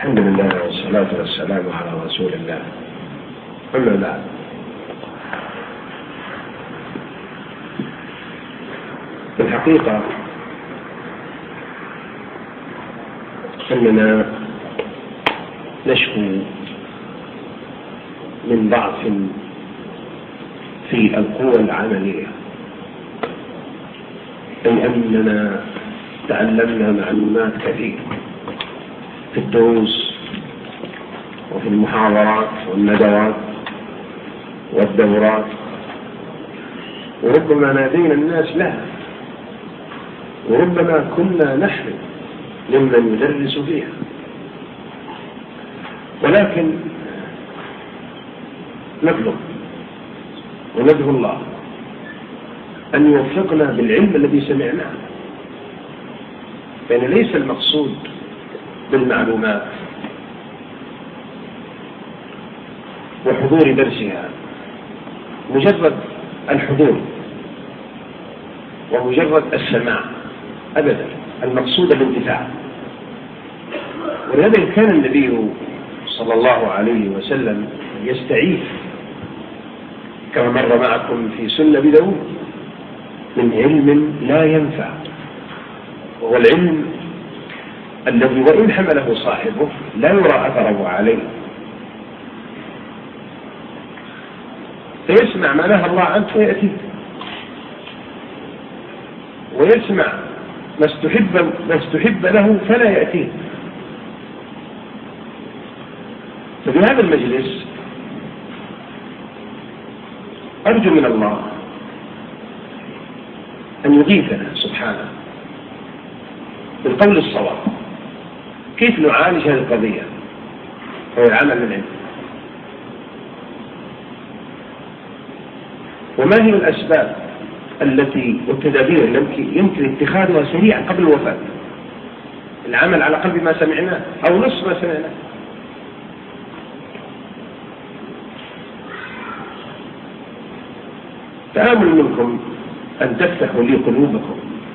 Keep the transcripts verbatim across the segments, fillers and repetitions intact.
الحمد لله والصلاة والسلام على رسول الله. أما بعد، في الحقيقة أننا نشكو من ضعف في القوى العملية، أي أننا تعلمنا معلومات كثيرة في الدروس وفي المحاضرات والندوات والدورات، وربما نادينا الناس لها، وربما كنا نحن ممن يدرس فيها، ولكن نطلب وندعو الله أن يوفقنا بالعلم الذي سمعناه، فإن ليس المقصود بالمعلومات وحضور درسها مجرد الحضور ومجرد السماع أبدا، المقصود الانتفاع. ولهذا كان النبي صلى الله عليه وسلم يستعيذ كما مر معكم في سنة داود من علم لا ينفع، وهو العلم الذي وإن حمله صاحبه لا يرى أثره عليه، فيسمع ما نهى الله عنه فيأتيه، ويسمع ما استحب, ما استحب له فلا يأتيه. ففي هذا المجلس أرجو من الله أن يغيثنا سبحانه بالقول الصواب كيف نعالج هذه القضية، هو العمل بالعلم. وما هي الأسباب التي والتدابير التي يمكن اتخاذها سريعا قبل الوفاة؟ العمل على قلب ما سمعناه أو نصف ما سمعناه. تآمل منكم أن تفتحوا لي قلوبكم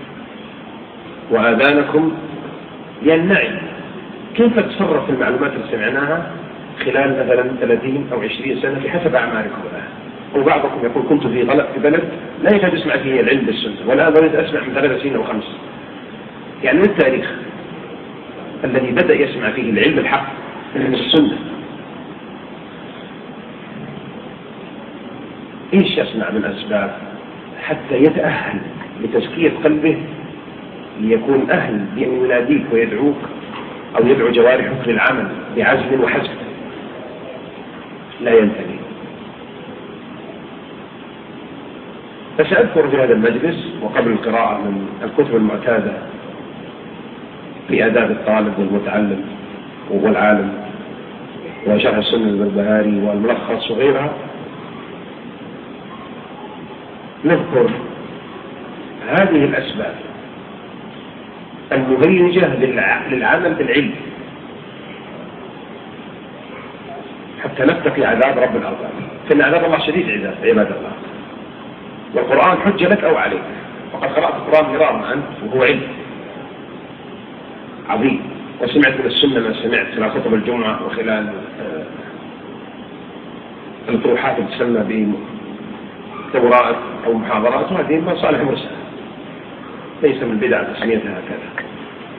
وآذانكم للنعي كيف تتصرف في المعلومات اللي سمعناها خلال مثلا ثلاثين أو عشرين سنة بحسب أعماركم الآن. وبعضكم يقول كنت في غلط في بلد لا يكاد يسمع فيه العلم بالسنة، والآن ظلت أسمع من ثلاث سنين أو خمس. يعني من التاريخ الذي بدأ يسمع فيه العلم الحق من السنة إيش يصنع من أسباب حتى يتأهل لتزكية قلبه ليكون أهل بأن يناديك ويدعوك أو يدعو جوارحك للعمل بعزم وحزم لا ينتهي. فسأذكر في هذا المجلس وقبل القراءة من الكتب المعتادة في آداب الطالب والمتعلم والعالم وشرح السنة البربهاري والملخص وغيرها، نذكر هذه الأسباب المهيجة للعمل بالعلم حتى نتقي عذاب رب الأرباب، فإن عذاب الله شديد عباد الله، والقرآن حجة لك أو عليك، وقد قرأت القرآن مرارا أنت وهو علم عظيم، وسمعت من السنة ما سمعت خلال خطب الجمعة وخلال الطروحات اللي تسمى بدورات أو محاضرات، وهذه مصالح مرسلة ليس من بدع تسميتها هكذا،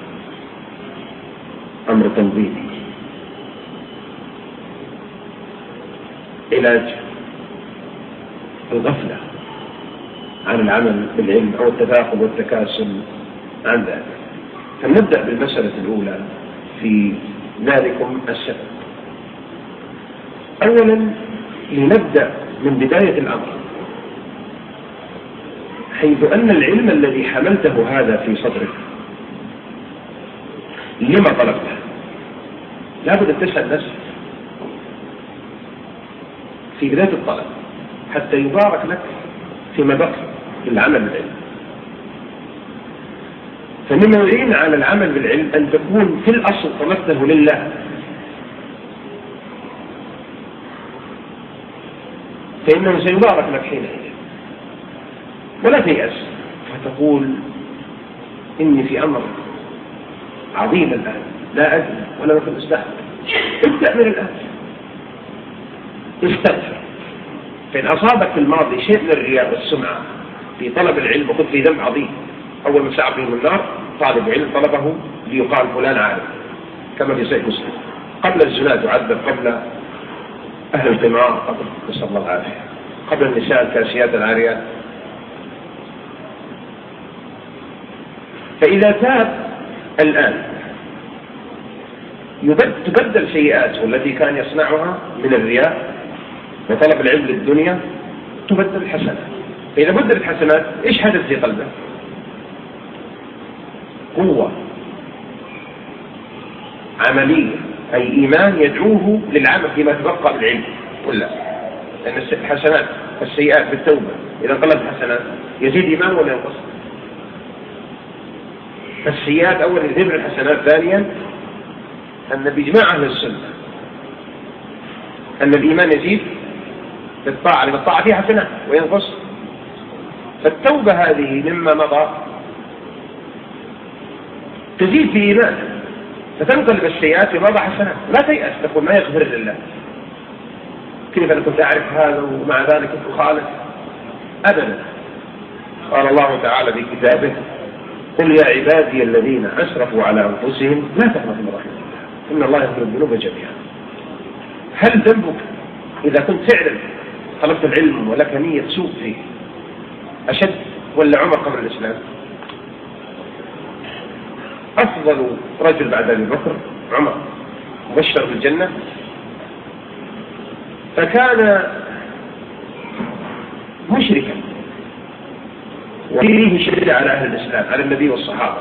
أمر تنظيمي. علاج الغفلة عن العمل بالعلم أو التثاقب والتكاسل عن ذلك. فنبدأ بالمسألة الأولى في ذلكم السبب. أولا لنبدأ من بداية الأمر، حيث أن العلم الذي حملته هذا في صدرك لما طلبته؟ لا بد أن تسأل نفسك في بداية الطلب حتى يبارك لك فيما بقي في العمل بالعلم. فمما يعين على العمل بالعلم أن تكون في الأصل طلبته لله، فإنه سيبارك لك حينئذ، ولا تيأس فتقول إني في أمر عظيم الآن لا أدري ولا مثل أستحق. ابدأ من الآن، استغفر. فإن أصابك في الماضي شيء من الرياء والسمعة في طلب العلم وكنت في ذنب عظيم، أول ما سعى بهم النار طالب علم طلبه ليقال فلان عالم، كما في صحيح مسلم. قبل الزنا تعذب، قبل أهل القمار، قبل نسأل الله العافية، قبل النساء الكاسيات العاريات. فإذا تاب الآن تبدل سيئاته التي كان يصنعها من الرياء وطلب العلم للدنيا، تبدل الحسنات. فإذا بدلت الحسنات إيش حدث في قلبه؟ قوة عملية، أي إيمان يدعوه للعمل فيما تبقى بالعلم ولا. لأن الحسنات السيئات بالتوبة إذا انقلبت الحسنات يزيد إيمان ولا ينقص؟ فالسيئات أولا يذهب الحسنات. ثانيا أن بإجماع أهل السنة أن الإيمان يزيد بالطاعة، لأن الطاعة فيها حسنات وينقص. فالتوبة هذه مما مضى تزيد في إيمان، فتنقلب السيئات ومضى حسنات. لا تيأس تقول ما يغفر لله، كيف أنا كنت أعرف هذا ومع ذلك كنت أخالف؟ أبدا. قال الله تعالى في كتابه: قل يا عبادي الذين أسرفوا على أنفسهم لا تقنطوا من رحمة الله إن الله يغفر الذنوب جميعا. هل ذنبك إذا كنت فعلا طلبت العلم ولك نية سوء فيه أشد ولا عمر قبل الإسلام؟ أفضل رجل بعد أبي بكر عمر، مبشر بالجنة. فكان مشركا وفيه شدة على أهل الإسلام، على النبي والصحابة.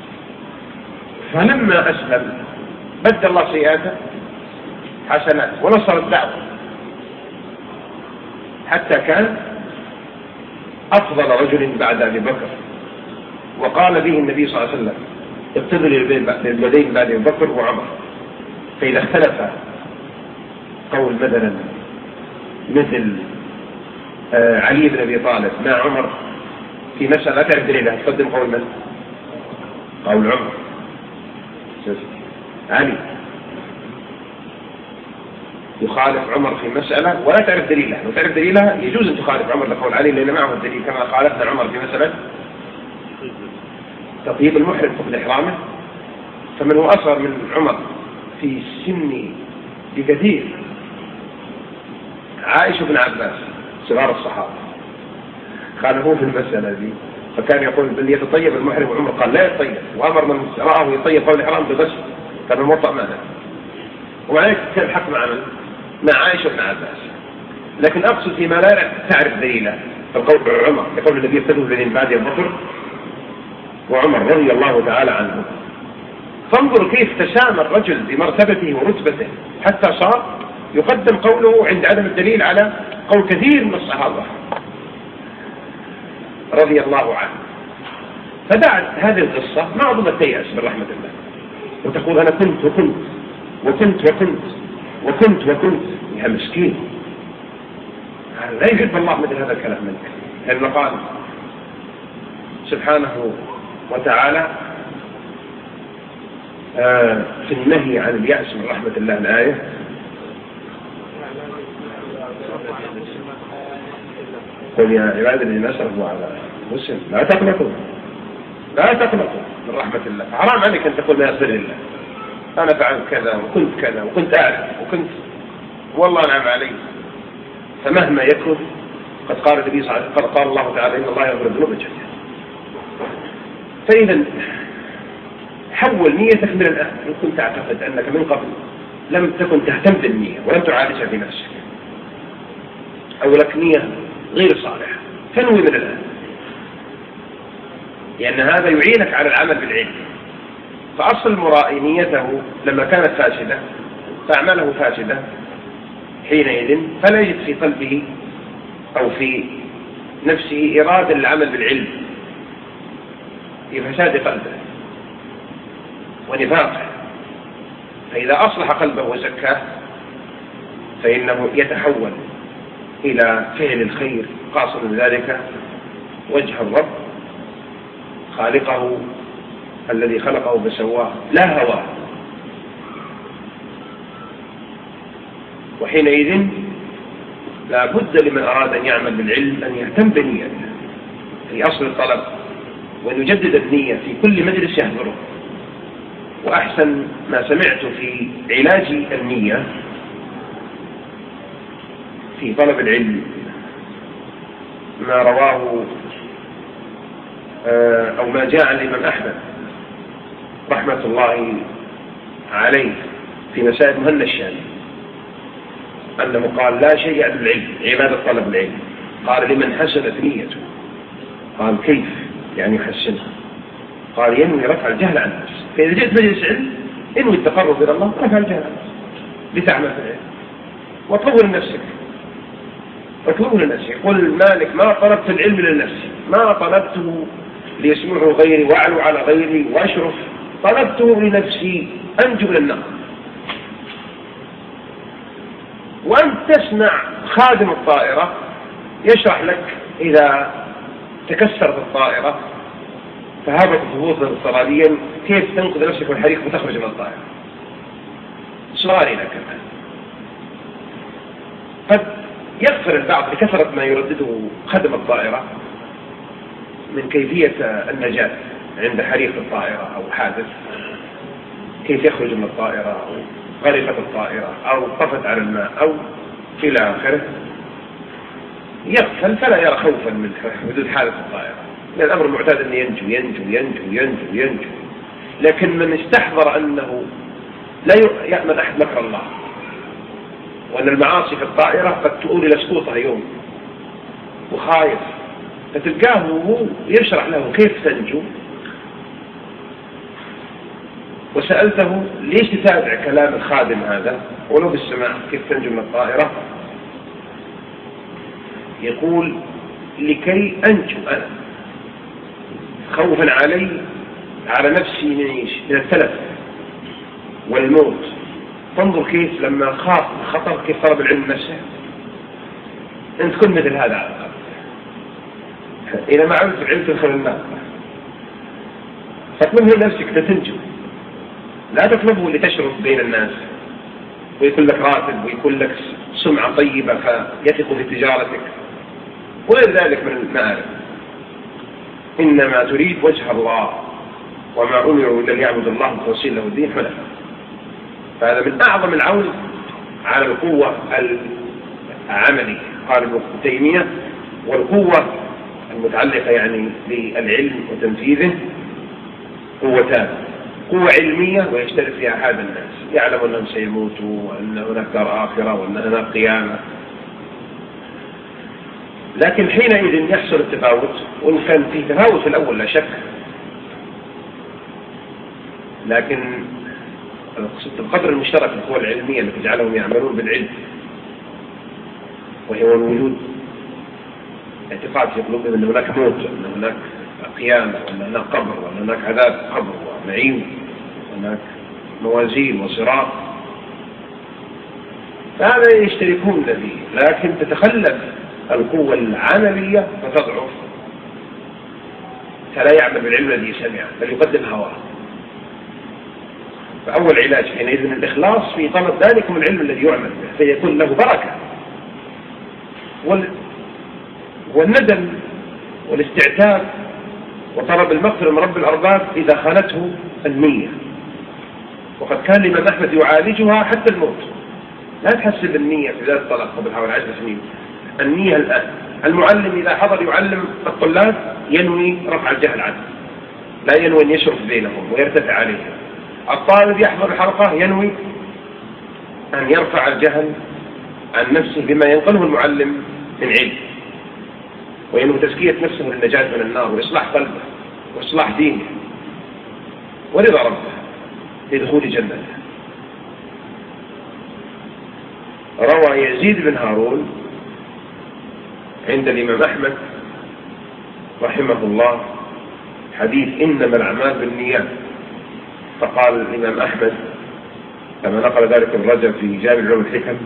فلما أسلم بدل الله سيئاته حسنات ونصر الدعوة، حتى كان أفضل رجل بعد أبي بكر. وقال به النبي صلى الله عليه وسلم: اقتدوا للبدين بعد أبي بكر وعمر. فإذا اختلف قول مثلا مثل آه علي بن أبي طالب مع عمر في مسألة تعرف دليلها، تقدم قول من؟ قول عمر. علي يخالف عمر في مسألة ولا تعرف دليلها، لو تعرف دليلها يجوز أن تخالف عمر لقول علي لأن معه الدليل، كما خالفنا عمر في مسألة تطيب المحرم قبل إحرامه. فمن هو أصغر من عمر في السن بكثير؟ عائشة بن عباس صغار الصحابة خالفوه في المسألة دي، فكان يقول بل يتطيب المحرم، وعمر قال لا يتطيب، وأمر من رآه يطيب قبل الإحرام بغسل، كان الموطأ ماذا؟ وعليك كان الحق مع من؟ مع عائشة بن عباس. لكن أقصد فيما لا تعرف دليله، فالقول عمر يقول النبي ابتدوا الذين بعد أبي بكر وعمر رضي الله تعالى عنه. فانظر كيف تسامى الرجل بمرتبته ورتبته حتى صار يقدم قوله عند عدم الدليل على قول كثير من الصحابة رضي الله عنه. فبعد هذه القصة ما أظن تيأس من رحمة الله وتقول أنا كنت وكنت وكنت وكنت وكنت وكنت يا مسكين. لا يحب الله مثل هذا الكلام منك، لأنه قال سبحانه وتعالى آه في النهي عن اليأس من رحمة الله الآية: قل يا عباد الذين أسرفوا على أنفسهم لا تقنطوا لا تقنطوا من رحمة الله. حرام عليك أن تقول ما يغفر لله، أنا فعلت كذا وكنت كذا وكنت أعرف وكنت والله نعم علي. فمهما يكن قد قال النبي صلى الله عليه وسلم، قال الله تعالى: إن الله يغفر الذنوب جميعا. فإذا حول نيتك من الآن. إن كنت تعتقد أنك من قبل لم تكن تهتم بالنية ولم تعالجها في نفسك، أو لك نية غير صالحة، تنوي من الآن، لأن هذا يعينك على العمل بالعلم. فأصل المرائي نيته لما كانت فاسدة فأعماله فاسدة حينئذ فلا يجد في قلبه أو في نفسه إرادة للعمل بالعلم، في فساد قلبه ونفاقه. فإذا أصلح قلبه وزكاه فإنه يتحول إلى فعل الخير، قاصد من ذلك وجه الرب خالقه الذي خلقه فسواه، لا هواه وحينئذ لا بد لمن أراد أن يعمل بالعلم أن يهتم بنيته في أصل الطلب، وأن يجدد النية في كل مجلس يحضره. وأحسن ما سمعت في علاج النية في طلب العلم ما رواه أو ما جاء عن الإمام أحمد رحمة الله عليه في مسائل مهنا الشامي، أنه قال لا شيء يعني العلم عبادة طلب العلم. قال لمن حسنت نيته. قال كيف يعني يحسنها؟ قال ينوي رفع الجهل عن النفس. فإذا جئت مجلس علم انوي التقرب إلى الله، رفع الجهل عن النفس لتعمل في العلم وطول نفسك وطول لنفسك. قل مالك ما طلبت العلم لنفسي، ما طلبته ليسمعه غيري وأعلو على غيري وأشرف، طلبته لنفسي أنجو من النار. وأنت تسمع خادم الطائرة يشرح لك إذا تكسرت الطائرة فهبطت هبوطا اضطراريا كيف تنقذ نفسك من الحريق وتخرج من الطائرة. سؤالي لك الآن، قد يغفر البعض لكثرة ما يردده خادم الطائرة من كيفية النجاة عند حريق الطائرة أو حادث، كيف يخرج من الطائرة أو غرقت الطائرة أو طفت على الماء أو إلى آخره، يغفل فلا يرى خوفا من حدوث حادث الطائرة، لأن الأمر المعتاد أن ينجو ينجو ينجو ينجو ينجو. لكن من استحضر أنه لا يأمن أحد مكر الله، وأن المعاصي في الطائرة قد تؤول إلى سقوطها يوم، وخايف، فتلقاه وهو يشرح له كيف تنجو، وسألته ليش تتابع كلام الخادم هذا ولو بالسماع كيف تنجو من الطائرة؟ يقول لكي أنجو أنا، خوفا علي على نفسي من التلف والموت. تنظر كيف لما خاف الخطر كيف طلب العلم نفسه. أنت كن مثل هذا على الأقل، إذا ما عملت العلم تدخل النار، فتمنه نفسك لتنجو، لا تطلبه لتشرف بين الناس ويكون لك راتب ويكون لك سمعة طيبة فيثق في تجارتك وغير ذلك من المآرب. إنما تريد وجه الله وما أمروا إلا ليعبدوا الله مخلصين له الدين حنفاء. فهذا من أعظم العون على القوة العملية. قال ابن تيمية والقوة المتعلقة يعني بالعلم وتنفيذه قوتان: قوة علمية ويشترك فيها هذا الناس، يعلم أنهم سيموتوا وأن هناك دار آخرة وأن هناك قيامة، لكن حينئذ يحصل التفاوت، وإن كان في تفاوت في الأول لا شك، لكن القدر المشترك في القوى العلمية التي تجعلهم يعملون بالعلم وهو الوجود، اعتقاد في قلوبهم أن هناك موت وأن هناك قيامة وأن هناك قبر وأن هناك عذاب قبر ونعيم وهناك موازين وصراط، فهذا يشتركون فيه. لكن تتخلف القوة العملية فتضعف، فلا يعمل بالعلم الذي سمعه بل يقدم هواه. فأول علاج حينئذ الإخلاص في طلب ذلك من العلم الذي يعمل به فيكون له بركة، والندم والاستعتاب وطلب المغفرة من رب الأرباب إذا خانته النية. وقد كان الإمام أحمد يعالجها حتى الموت. لا تحسب النية في ذات الطلب قبل حوالي عشر سنين، النية الآن. المعلم إذا حضر يعلم الطلاب ينوي رفع الجهل عنه، لا ينوي أن يشرف بينهم ويرتفع عليهم. الطالب يحضر الحلقة ينوي أن يرفع الجهل عن نفسه بما ينقله المعلم من علم، وينوي تزكية نفسه للنجاة من النار وإصلاح قلبه وإصلاح دينه ورضا ربه لدخول جنته. روى يزيد بن هارون عند الإمام أحمد رحمه الله حديث إنما الأعمال بالنيات، فقال الإمام أحمد كما نقل ذلك الرجل في جامع العلوم الحكم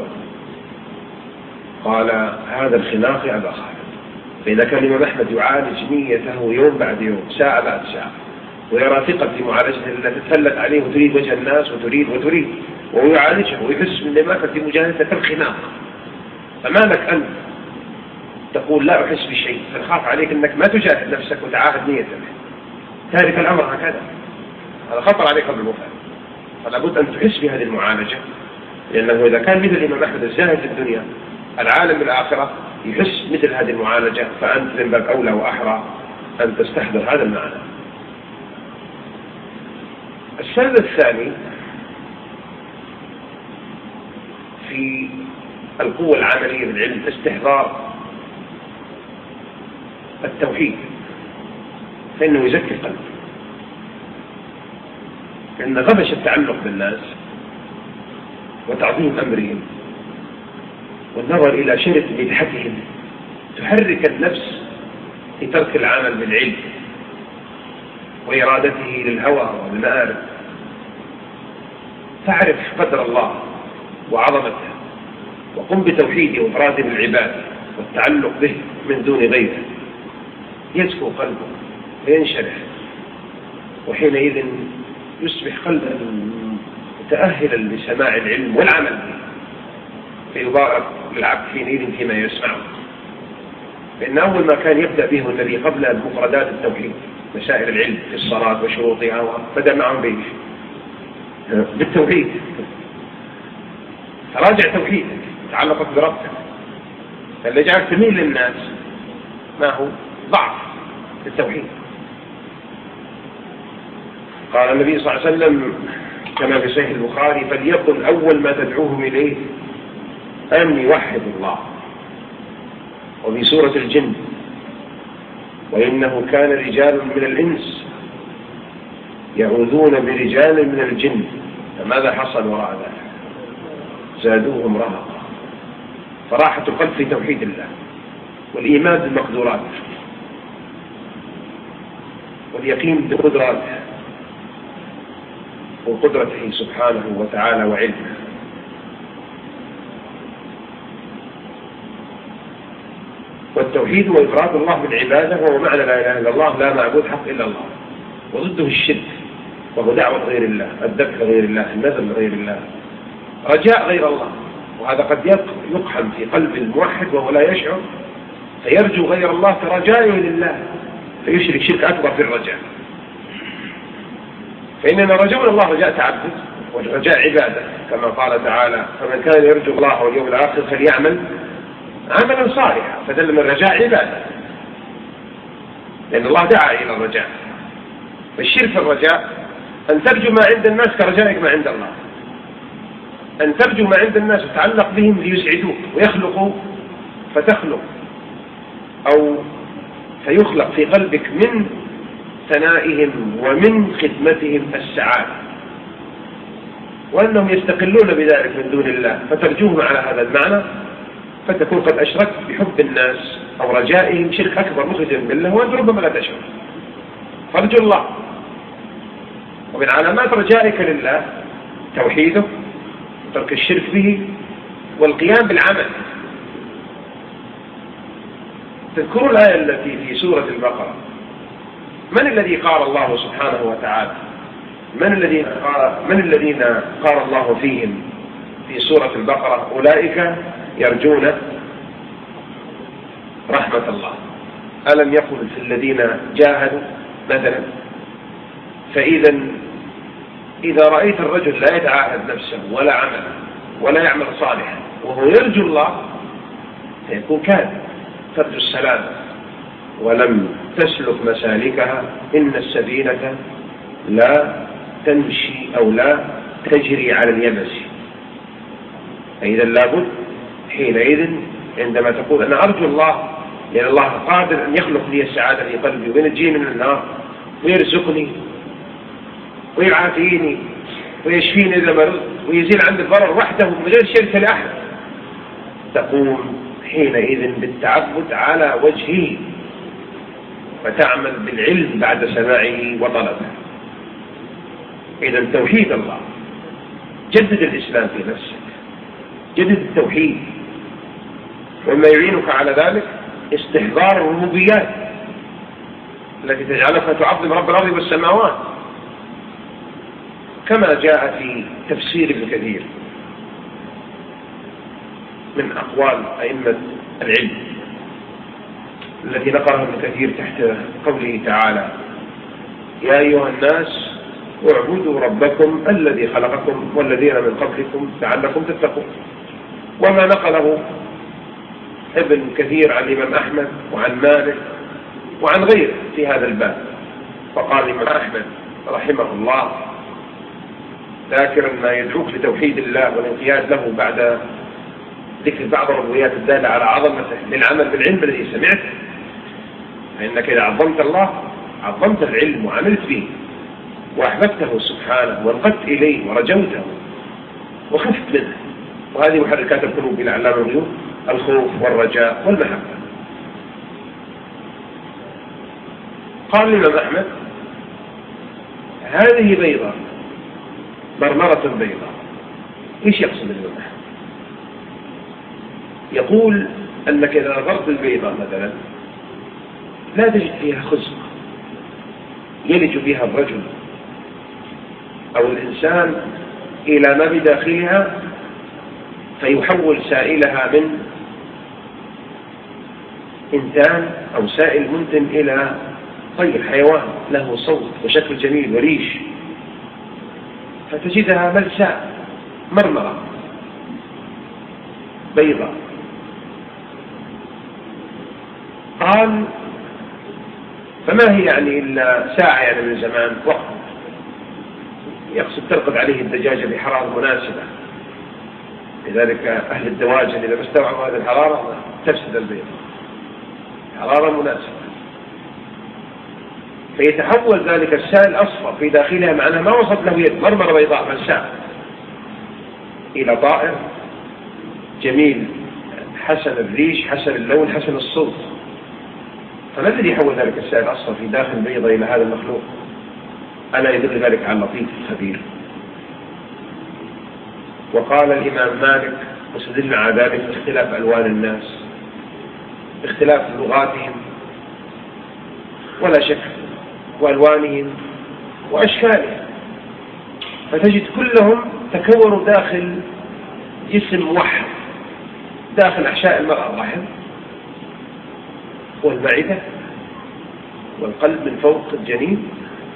قال هذا الخلاف يا أبا خالد. فإذا كان الإمام أحمد يعالج نيته يوم بعد يوم ساعة بعد ساعة ويرى ثقة في معالجته التي تتسلط عليه وتريد وجه الناس وتريد وتريد وهو يعالجه ويحس من دماغك في مجاهدة الخناق. فما لك أن تقول لا أحس بشيء، فنخاف عليك أنك ما تجاهد نفسك وتعاهد نيتك، تارك الأمر هكذا، هذا خطر عليك قبل الوفاة. فلا بد أن تحس بهذه المعالجة، لأنه إذا كان مثل الإمام أحمد الزاهد في الدنيا العالم بالآخرة يحس مثل هذه المعالجة، فأنت من باب أولى وأحرى أن تستحضر هذا المعنى. السبب الثاني في القوة العملية بالعلم استحضار التوحيد، فإنه يزكي القلب. لأن غبش التعلق بالناس وتعظيم أمرهم والنظر إلى شرط بدحتهم تحرك النفس لترك العمل بالعلم وإرادته للهوى والمآرب. فاعرف قدر الله وعظمته وقم بتوحيده وإفراده بالعباد والتعلق به من دون غيره، يزكو قلبه وينشرح، وحينئذ يصبح قلبا متأهلا لسماع العلم والعمل به، فيبارك للعبد حينئذ فيما يسمعه. فإن أول ما كان يبدأ به الذي قبل المفردات التوحيد مسائل العلم في الصلاة وشروطها، وبدأ معهم به بالتوحيد. تراجع توحيدك تعلقت بربك، فاللي جعلك تميل للناس ما هو ضعف التوحيد. قال النبي صلى الله عليه وسلم كما في صحيح البخاري: فليكن أول ما تدعوهم إليه أن يوحدوا الله. وفي سورة الجن: وإنه كان رجال من الإنس يعوذون برجال من الجن فماذا حصل وراء ذلك؟ زادوهم رهقا. فراحة القلب في توحيد الله والإيمان بالمقدورات واليقين بقدراته وقدرته سبحانه وتعالى وعلمه. والتوحيد وإفراد الله بالعبادة هو معنى لا إله إلا الله، لا معبود حق إلا الله، وضده الشرك وهو دعوة غير الله، الذبح غير الله، النذر غير الله، رجاء غير الله. وهذا قد يقحم في قلب الموحد وهو لا يشعر، فيرجو غير الله كرجائه لله، فيشرك شرك أكبر في الرجاء. فإننا رجونا الله رجاء تعبد والرجاء عبادة، كما قال تعالى: فمن كان يرجو الله واليوم الآخر فليعمل عملا صالحا. فدل من الرجاء عبادة، لأن الله دعا إلى الرجاء. فالشرك في الرجاء أن ترجو ما عند الناس كرجائك ما عند الله، أن ترجو ما عند الناس وتعلق بهم ليسعدوك ويخلقوا فتخلق، أو فيخلق في قلبك من ثنائهم ومن خدمتهم السعادة، وأنهم يستقلون بذلك من دون الله، فترجوهم على هذا المعنى، فتكون قد أشركت بحب الناس أو رجائهم شرك أكبر مخرجا بالله وأنت ربما لا تشعر. فارجو الله. ومن علامات رجائك لله توحيده وترك الشرك به والقيام بالعمل. تذكروا الآية التي في سورة البقرة: من الذي قال الله سبحانه وتعالى من الذين قال من الذين قال الله فيهم في سورة البقرة: أولئك يرجون رحمة الله. ألم يقل في الذين جاهدوا مثلا؟ فإذا إذا رأيت الرجل لا يتعاهد نفسه ولا عمل ولا يعمل صالحا وهو يرجو الله فيكون كاذب، ترجو السلام ولم تسلك مسالكها، إن السفينة لا تمشي أو لا تجري على اليبس. فإذا لابد حينئذ عندما تقول أنا أرجو الله لأن الله قادر أن يخلق لي السعادة في قلبي وينجيني من النار ويرزقني ويعافيني ويشفيني إذا مرضت ويزيل عندي الضرر وحده من غير شرك لأحد، تقوم حينئذ بالتعبد على وجهه فتعمل بالعلم بعد سماعه وطلبه. إذا توحيد الله، جدد الإسلام في نفسك، جدد التوحيد. وما يعينك على ذلك استحضار الربوبيات التي تجعلك تعظم رب الأرض والسماوات. كما جاء في تفسير ابن كثير من أقوال أئمة العلم الذي نقره ابن كثير تحت قوله تعالى: يا أيها الناس اعبدوا ربكم الذي خلقكم والذين من قبلكم لعلكم تتقون. وما نقله ابن كثير عن الإمام أحمد وعن مالك وعن غيره في هذا الباب. فقال الإمام أحمد رحمه الله ذاكرا ما يدعوك لتوحيد الله والانقياد له بعد ذكر بعض الروايات الدالة على عظمته للعمل بالعلم الذي سمعته، فإنك إذا عظمت الله عظمت العلم وعملت به وأحببته سبحانه وانقدت إليه ورجوته وخفت منه، وهذه محركات القلوب إلى علام الغيوب: الخوف والرجاء والمحبة. قال الإمام أحمد: هذه بيضة مرمرة بيضة. إيش يقصد الإمام أحمد؟ يقول أنك إذا نظرت البيضة مثلا لا تجد فيها خزق يلج فيها الرجل أو الإنسان إلى ما بداخلها فيحول سائلها من إنسان أو سائل منتن إلى طير حيوان له صوت وشكل جميل وريش، فتجدها ملساء مرمرة بيضة. قال: فما هي يعني إلا ساعة يعني من زمان وقت، يقصد ترقد عليه الدجاجة بحرارة مناسبة، لذلك أهل الدواجن إذا ما استوعبوا هذه الحرارة تفسد البيض، حرارة مناسبة، فيتحول ذلك السائل أصفر في داخلها معناه ما وصلت له يد، مرمرة بيضاء ملساء، إلى طائر جميل حسن الريش حسن اللون حسن الصوت. فما الذي يحول ذلك السائل الأصفر في داخل البيضة إلى هذا المخلوق؟ ألا يدل ذلك على اللطيف الخبير. وقال الإمام مالك واستدل على ذلك باختلاف ألوان الناس، اختلاف لغاتهم ولا شك وألوانهم وأشكالهم، فتجد كلهم تكونوا داخل جسم واحد، داخل أحشاء المرأة الرحم والمعدة والقلب من فوق الجنين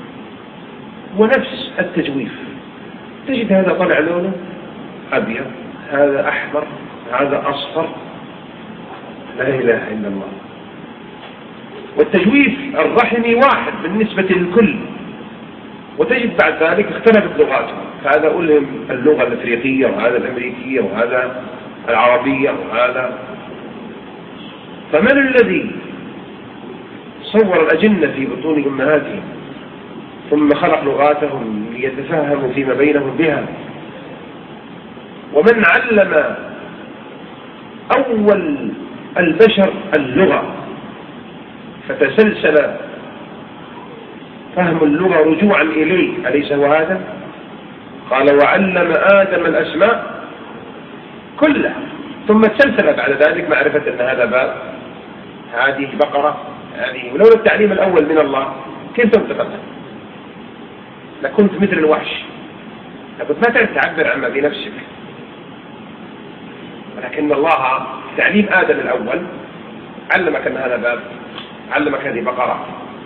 ونفس التجويف. تجد هذا طلع لونه أبيض، هذا أحمر، هذا أصفر، لا إله إلا الله. والتجويف الرحمي واحد بالنسبة للكل، وتجد بعد ذلك اختلفت لغاتهم، فهذا ألهم اللغة الأفريقية وهذا الأمريكية وهذا العربية وهذا. فمن الذي صور الأجنة في بطون أمهاتهم ثم خلق لغاتهم ليتفاهموا فيما بينهم بها؟ ومن علم أول البشر اللغة فتسلسل فهم اللغة رجوعا إليه، أليس هو هذا؟ قال: وعلم آدم الأسماء كلها، ثم تسلسل بعد ذلك معرفة أن هذا باب، هذه بقرة، هذه. ولولا التعليم الأول من الله كيف تنتقلها؟ لكنت مثل الوحش، لكنت ما تعرف تعبر عما بنفسك. ولكن الله تعليم آدم الأول علمك أن هذا باب، علمك هذه بقرة،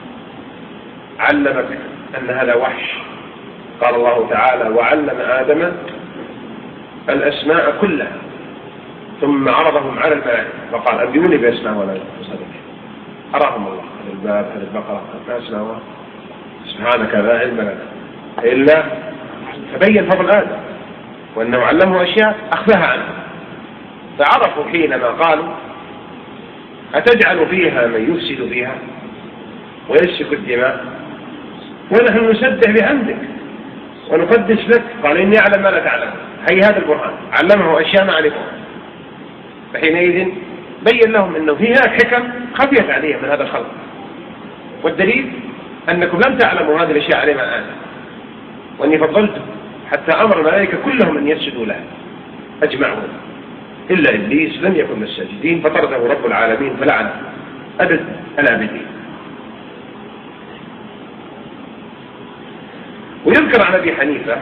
علمك أن هذا وحش. قال الله تعالى: وعلم آدم الأسماء كلها ثم عرضهم على الملائكة وقال: أنبئوني بأسماء ولا تصدق. أراهم الله هذا الباب، هذه البقرة، ما أسماء، سبحانك لا علم لنا إلا. فبين فضل آدم وأنه علمه أشياء أخفاها عنه، فعرفوا حينما قالوا: أتجعل فيها من يفسد فيها ويسفك الدماء ونحن نسبح بحمدك ونقدس لك؟ قال: إني أعلم ما لا تعلم. هي هذا البرهان، علمه أشياء ما علمها. فحينئذ بين لهم أنه في هناك حكم خفيت عليهم من هذا الخلق، والدليل أنكم لم تعلموا هذه الأشياء عليها آدم، وأني فضلتم حتى أمر الملائكة كلهم أن يسجدوا له أجمعون إلا إبليس لم يكن من الساجدين فطرده رب العالمين فلعنه أبد الآبدين. ويذكر عن أبي حنيفة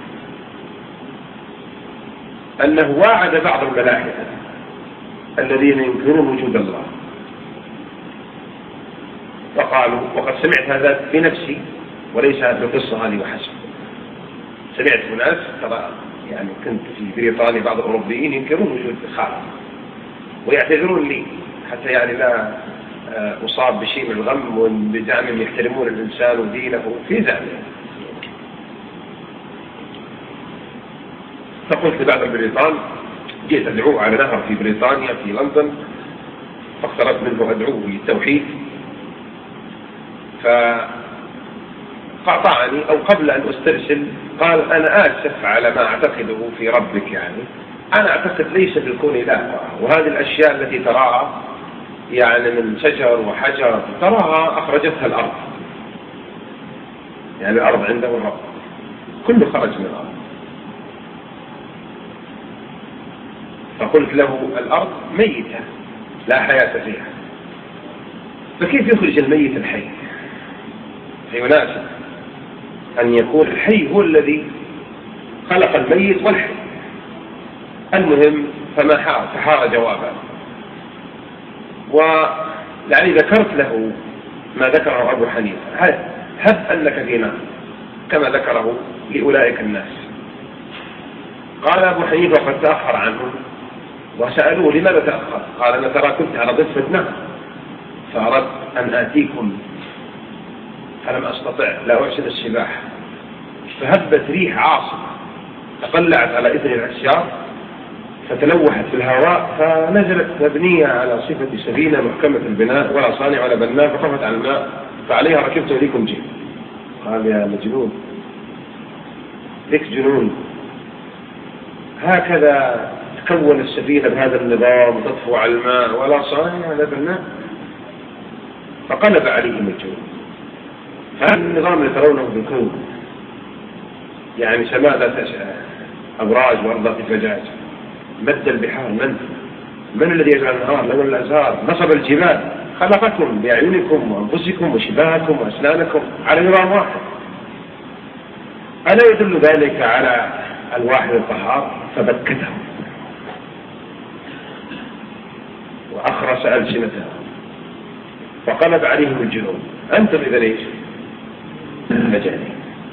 أنه واعد بعض الملاحدة الذين ينكرون وجود الله وقالوا، وقد سمعت هذا بنفسي وليس بالقصة هذه وحسب، سمعت من ناس ترى يعني كنت في بريطانيا بعض الأوروبيين ينكرون وجود الخالق ويعتذرون لي حتى يعني لا أصاب بشيء من الغم، وبزعمهم يحترمون الإنسان ودينه في زعمهم. فقلت لبعض البريطان، جيت أدعوه على نهر في بريطانيا في لندن، فاقتربت منه أدعوه للتوحيد، فقاطعني أو قبل أن أسترسل قال أنا آسف على ما أعتقده في ربك، يعني أنا أعتقد ليس بالكون إله، وهذه الأشياء التي تراها يعني من شجر وحجر تراها أخرجتها الأرض، يعني الأرض عنده الرب كله خرج من الأرض. فقلت له الأرض ميتة لا حياة فيها، فكيف يخرج الميت الحي؟ فيناسب أن يكون الحي هو الذي خلق الميت والحي. المهم فما حار فحار جوابا، ولعلي ذكرت له ما ذكره أبو حنيفة، هب أنك في نار كما ذكره لأولئك الناس. قال أبو حنيفة قد تأخر عنهم، وسألوه لماذا تأخر؟ قال أنا ترى كنت على ضفة نهر فأردت أن آتيكم فلم أستطع، لا أحسن السباحة، فهبت ريح عاصفة تقلعت على إثر الأشجار فتلوحت في الهواء، فنزلت مبنية على صفة سفينة محكمة البناء ولا صانع ولا بناء، فطفت على الماء فعليها ركبت إليكم جيل. قال يا مجنون لك جنون، هكذا تكون السفينة بهذا النظام وتطفو على الماء ولا صانع ولا بناء؟ فقلب عليهم الجنون. هذا النظام اللي ترونه بالكون، يعني سماء ذات أبراج وأرض ذات فجاج، مد البحار، من من الذي يجعل النهار له الأزهار، نصب الجبال، خلقكم بأعينكم وأنفسكم وشباهكم وأسنانكم على نظام واحد. ألا يدل ذلك على الواحد القهار؟ فبكته وأخرس ألسنته وقلب عليهم الجنون. أنتم إذا ليش مجانين.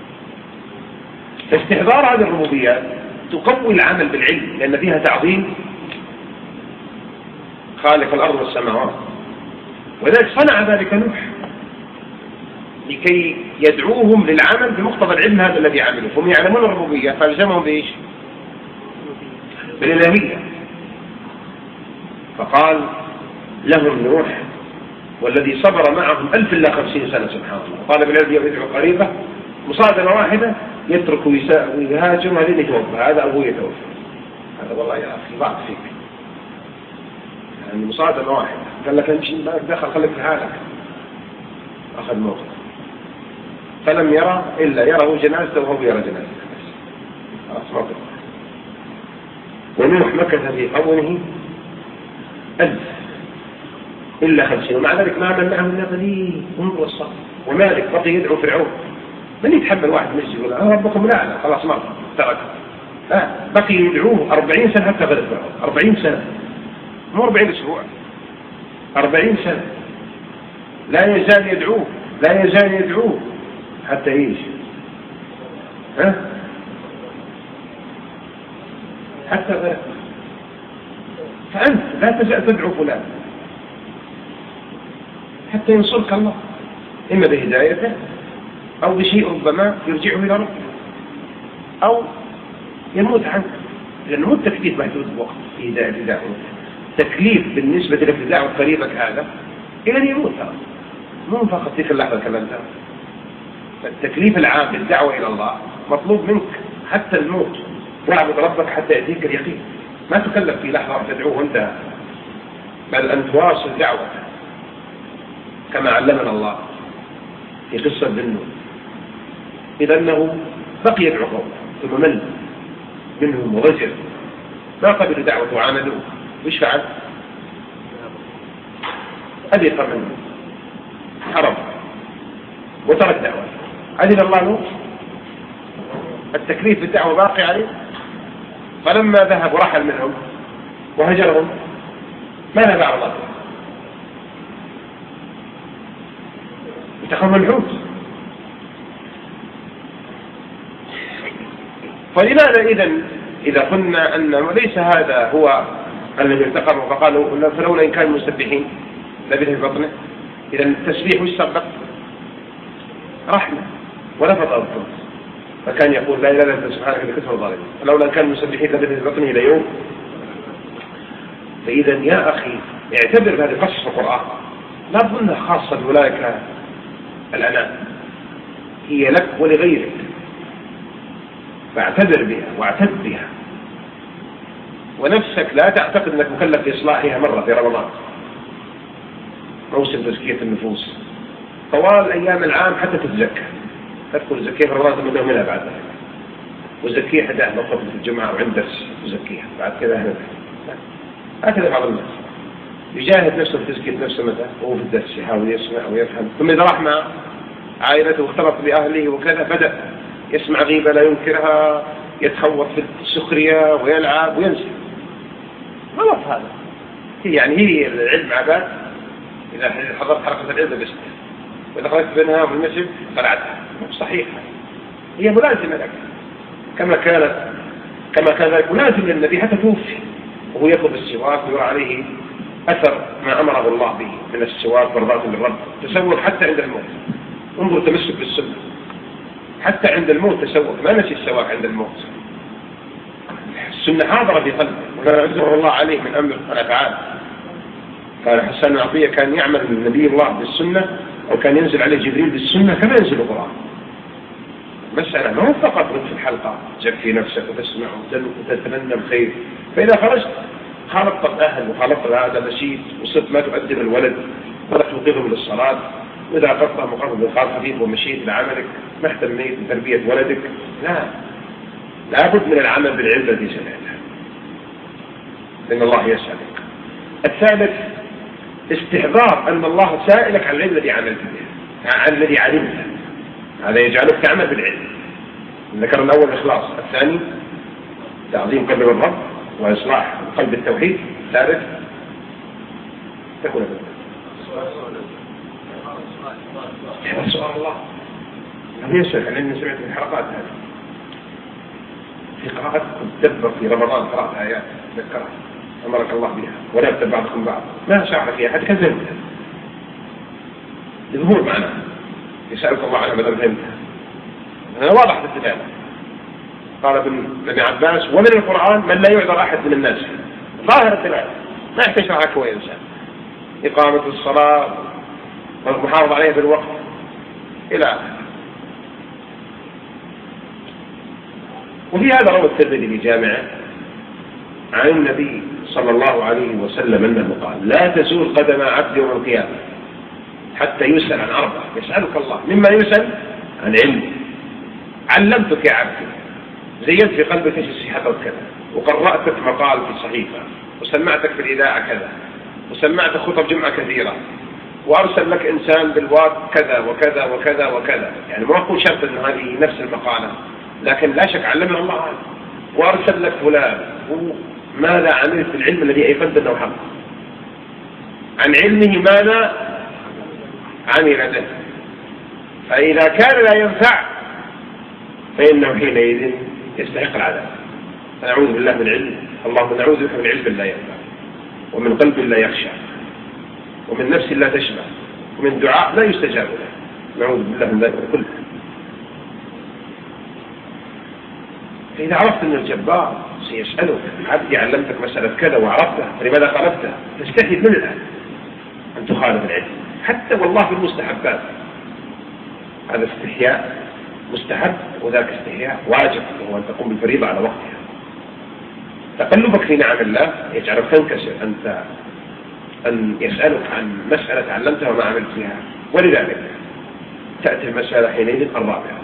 فاستحضار هذه الربوبيات تقوي العمل بالعلم، لأن فيها تعظيم خالق الأرض والسماوات، وذلك صنع ذلك نوح لكي يدعوهم للعمل بمقتضى العلم هذا الذي عملوا، هم يعلمون الربوبية فالزمهم بإيش؟ بالإلهية. فقال لهم نوح والذي صبر معهم ألف إلا خمسين سنة سبحان الله، طالب العلم يدعو قريبة مصادرة واحدة يترك ويهاجر وهذين يتوفى، هذا أبوه يتوفى، هذا والله يا أخي ضعت فيك، يعني مصادرة واحدة قال لك امشي بالك دخل خليك في حالك، أخذ موقف فلم يرى إلا يره جنازته وهو يرى جنازته خلاص موقف. ونوح مكث في قومه ألف إلا خمسين، ومع ذلك ما من معهم إلا قليل هم والصف. ومالك بقي يدعو فرعون، من يتحمل واحد مجد يقول أنا ربكم لا خلاص مر ترك، لا بقي يدعوه أربعين سنة حتى غلب فرعون، أربعين سنة مو أربعين أسبوع، أربعين سنة لا يزال يدعوه لا يزال يدعوه حتى إيش؟ ها؟ حتى غلب. فأنت لا تزال تدعو فلان حتى ينصرك الله، إما بهدايته أو بشيء ربما يرجعه إلى ربه أو يموت عنك، لأنه التكليف محدود بوقت في هداية الدعوة. تكليف بالنسبة لك لدعوة قريبك هذا إلى أن يموت، مو فقط تلك اللحظة كمان. التكليف العام بالدعوة إلى الله مطلوب منك حتى الموت، واعبد ربك حتى يأتيك اليقين، ما تكلف في لحظة تدعوه أنت، بل أن تواصل دعوة كما علمنا الله في قصة ذنون، إذا أنه بقي يدعو قومه ثم مل منهم وغزر ما قبلوا دعوة وعاندوه، وش فعل؟ أذق منه حرم وترك دعوة. عدل الله له التكليف بالدعوة باقي عليه. فلما ذهب ورحل منهم وهجرهم ماذا فعل الله؟ انتقم الحوت. فلماذا إذن إذا قلنا أن ليس هذا هو الذي انتقم فقالوا فلولا إن كانوا مسبحين لبث في بطنه؟ إذا التسبيح والسبق رحمة ونفض الظلم، فكان يقول لا إله إلا أنت سبحانك إني كنت من الظالمين، فلولا إن كانوا مسبحين لبث في بطنه إلى يوم. فإذا يا أخي اعتبر بهذه قصص القرآن، لا تظنها خاصة بأولئك الأنام، هي لك ولغيرك، فاعتبر بها واعتد بها، ونفسك لا تعتقد أنك مكلف بإصلاحها مرة في رمضان موسم تزكية النفوس طوال أيام العام حتى تتزكى، تدخل زكية في رمضان تمنه منها بعد ذلك، وزكية حتى أهل في الجمعة وعند درس وزكيها بعد كذا أهل. هكذا بعض الناس يجاهد نفسه في تزكية نفسه متى وهو في الدرس يحاول يسمع ويفهم، ثم إذا راح مع عائلته واختلط بأهله وكذا بدأ يسمع غيبة لا ينكرها، يتخوض في السخرية ويلعب وينسى. غلط هذا. يعني هي العلم عباد، إذا حضرت حلقة العلم بس وإذا خرجت بينها من المسجد خلعتها، صحيح هي ملازمة لك كما كانت كما كان ذلك ملازم للنبي حتى توفي وهو يطلب السواك ويرى عليه أثر ما أمره الله به من السواك مرضاة للرب. تصور حتى عند الموت، انظر تمسك بالسنة حتى عند الموت تسوق، ما نسي السواك عند الموت، السنة حاضرة في قلبه ولا يعذره الله عليه من أمر الأفعال. كان حسان عطية كان يعمل من نبي الله بالسنة، أو كان ينزل عليه جبريل بالسنة كما ينزل القرآن. مسألة ما هو فقط في الحلقة تزكي نفسك وتسمع وتتمنى الخير، فإذا خرجت خالطت الأهل وخالطت هذا نشيد وصرت ما تؤدب الولد ولا توقظهم للصلاة، وإذا قطع مقرب بالخال خفيف ومشيت لعملك ما اهتميت بتربية ولدك، لا لابد من العمل بالعلم الذي سمعته، إن الله يسألك. الثالث استحضار أن الله سائلك عن العلم الذي عملت به، عن الذي علمته، هذا يجعلك تعمل بالعلم. ذكر الأول الإخلاص، الثاني تعظيم قلب الرب وإصلاح قلب التوحيد، الثالث تكون بالله. سؤال الله هذا يسأل عن أني سمعت من حلقات هذه في قراءة تدبر في رمضان، قراءة آيات ذكرها أمرك الله بها ولا يبتل بعضكم بعض، ما شعر فيها حتى كذبت الظهور معنا يسألك الله عنها ماذا فهمتها. هذا واضح في الدلالة. قال ابن عباس ومن القرآن من لا يعذر أحد من الناس، ظاهر الدلالة ما يحتاج شرعها كوي إنسان، إقامة الصلاة والمحافظة عليها بالوقت إلى آخره. وفي هذا روى الترمذي في جامعه عن النبي صلى الله عليه وسلم أنه قال لا تزول قدم عبد يوم القيامة حتى يسأل عن أربعة، يسألك الله مما يسأل عن علم علمتك يا عبدي، زينت في قلبك الصحة كذا، وقرأتك مقال في صحيفة، وسمعتك في الإذاعة كذا، وسمعت خطب جمعة كثيرة، وأرسل لك إنسان بالواتس كذا وكذا وكذا وكذا. يعني ما أقول شرط أن هذه نفس المقالة، لكن لا شك علمنا الله عنه. وأرسل لك فلان، ماذا عملت في العلم الذي أيقنت أنه حق؟ عن علمه ماذا عمل به؟ فإذا كان لا ينفع فإنه حينئذ يستحق العذاب. فنعوذ بالله من علم، اللهم نعوذ بك من علم لا ينفع، ومن قلب لا يخشى، ومن نفس لا تشبع، ومن دعاء لا يستجاب له، نعوذ بالله من ذلك كله. فإذا عرفت أن الجبار سيسألك عبدي علمتك مسألة كذا وعرفتها فلماذا خالفتها، تستحي من الآن أن تخالف العلم حتى والله في المستحبات. هذا استحياء مستحب وذاك استحياء واجب، وهو أن تقوم بالفريضة على وقتها. تقلبك في نعم الله يجعلك تنكسر أنت أن يسألك عن مسألة علمتها وما عملت فيها. ولذلك تأتي المسألة حينئذ الرابعة